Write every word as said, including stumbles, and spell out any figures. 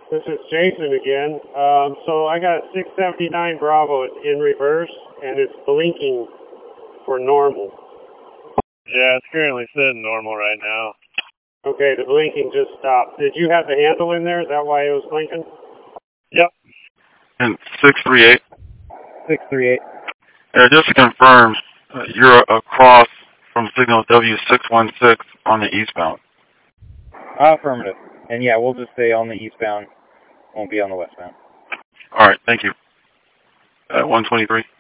This is Jason again. Um, so I got six seventy-nine Bravo in reverse, and it's blinking for normal. Yeah, it's currently sitting normal right now. Okay, the blinking just stopped. Did you have the handle in there? Is that why it was blinking? Yep. And six three eight. six three eight. Yeah, just to confirm, uh, you're across from signal W six one six on the eastbound. Affirmative. And yeah, we'll just stay on the eastbound. Won't be on the westbound. All right, thank you. At one twenty-three.